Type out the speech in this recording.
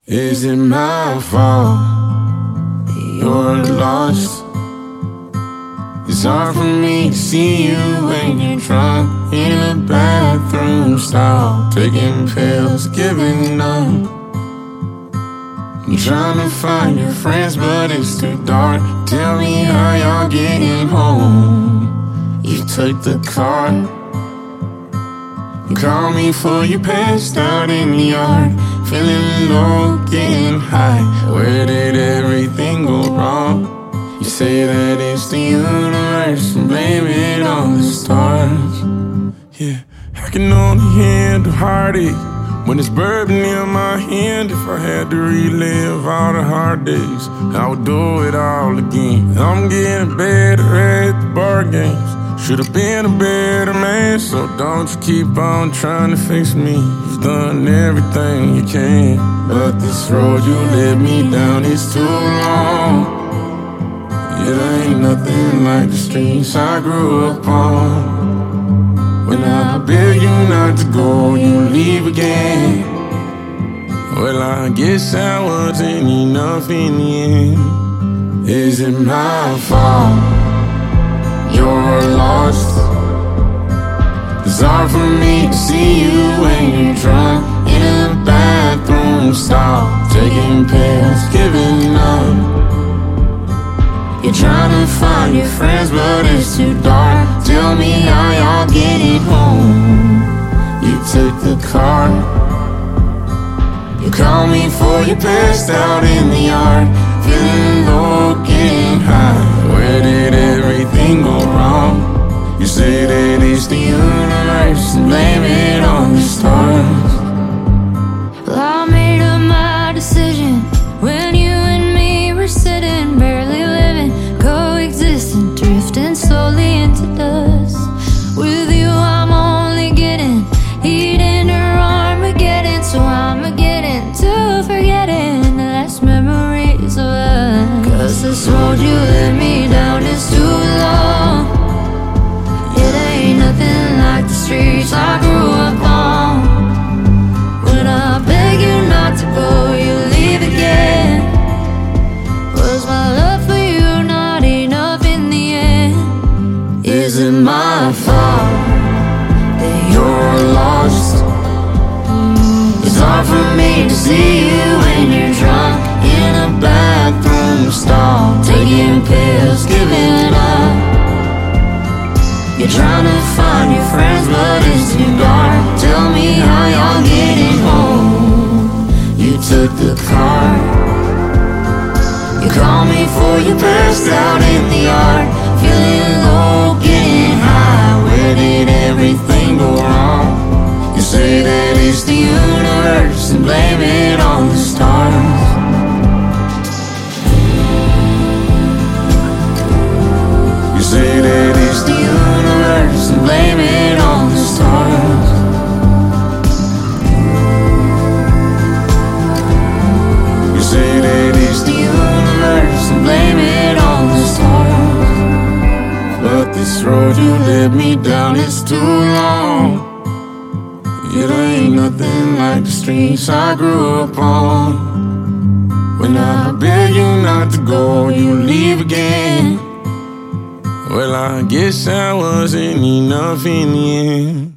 Is it my fault you're lost? It's hard for me to see you when you're drunk in a bathroom stall, taking pills, giving up. I'm trying to find your friends, but it's too dark. Tell me how y'all getting home. You took the car. Call me before you passed out in the yard, feeling low, getting high. Where did everything go wrong? You say that it's the universe and blame it on the stars. Yeah, I can only handle heartache when it's bourbon in my hand. If I had to relive all the hard days, I would do it all again. I'm getting better at the bar games. Should've been a better man, so don't you keep on trying to fix me. You've done everything you can, but this road you led me down is too long. It ain't nothing like the streets I grew up on. When I beg you not to go, you leave again. Well, I guess I wasn't enough in the end. Is it my fault you're lost? It's hard for me to see you when you're drunk in a bathroom stall, taking pills, giving up. You're trying to find your friends, but it's too dark. Tell me how y'all getting home. You took the car. You called me before you passed out in the yard, feeling low, getting high. Where did everything go wrong? You say that it's the universe and blame it on the stars. Well, I made up my decision when you and me were sitting, barely living, coexisting, drifting slowly into dust. With you I'm only getting heat into Armageddon, so I'm getting to forgetting the last memories of us. Cause this road you led me down is too long. It ain't nothing like the streets I grew up on. When I beg you not to go, you leave again. Was my love for you not enough in the end? Is it my fault that you're lost? It's hard for me to see you when you're drunk in a bathroom stall, taking pills, giving up. You're trying to find your friends, but it's too dark. Tell me how y'all getting home. You took the car. You called me before you passed out in the yard, feeling low, getting high. Where did everything go wrong? You say that it's the universe and blame it on the stars. You say that it's the universe and blame it on the stars. You say that it's the universe and blame it on the stars. But this road you led me down is too long. It ain't nothing like the streets I grew up on. When I beg you not to go, you leave again. Well, I guess I wasn't enough in the end.